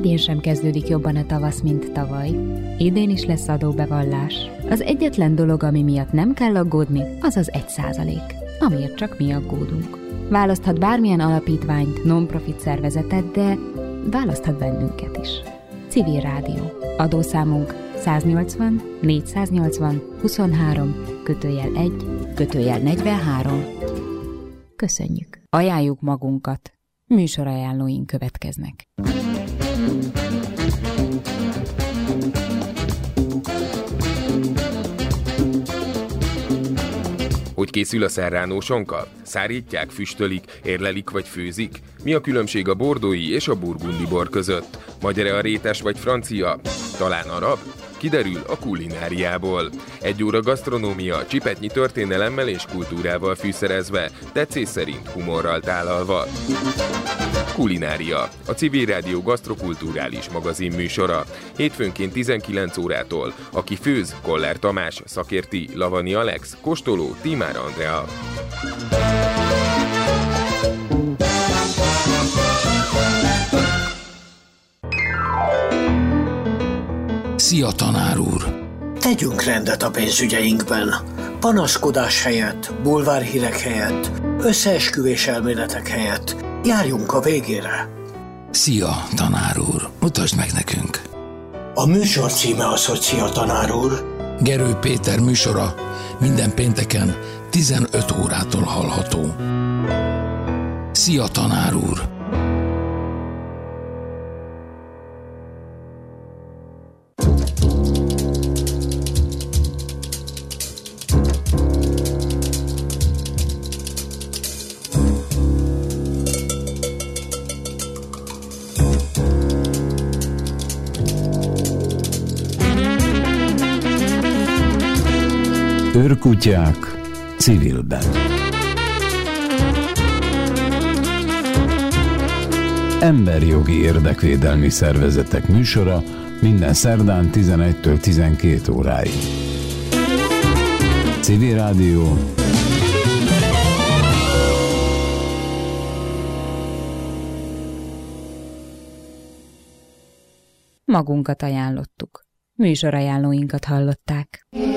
idén sem kezdődik jobban a tavasz, mint tavaly. Idén is lesz adóbevallás. Az egyetlen dolog, ami miatt nem kell aggódni, az az 1%, amiért csak mi aggódunk. Választhat bármilyen alapítványt, non-profit szervezetet, de választhat bennünket is. Civil Rádió. Adószámunk 180 480 23 /1/43. Köszönjük. Ajánljuk magunkat. Műsorajánlóink következnek. Hogy készül a serrano-sonka? Szárítják, füstölik, érlelik vagy főzik? Mi a különbség a bordói és a burgundi bor között? Magyar-e a rétes vagy francia? Talán arab? Kiderül a kulináriából. 1 óra gasztronómia, csipetnyi történelemmel és kultúrával fűszerezve, tetszés szerint humorral tálalva. Kulinária, a Civil Rádió gasztrokulturális magazin műsora. Hétfőnként 19 órától. Aki főz, Koller Tamás, szakérti, Lavani Alex, kóstoló, Tímár Andrea. Szia, tanár úr! Tegyünk rendet a pénzügyeinkben. Panaszkodás helyett, bulvárhírek helyett, összeesküvés elméletek helyett. Járjunk a végére. Szia, tanár úr! Mutasd meg nekünk! A műsor címe az, hogy Szia, tanár úr. Gerő Péter műsora minden pénteken 15 órától hallható. Szia, tanár úr! Őrkutyák civilben. Emberjogi érdekvédelmi szervezetek műsora minden szerdán 11-től 12 óráig. Civil Rádió. Magunkat ajánlottuk. Műsorajánlóinkat hallották.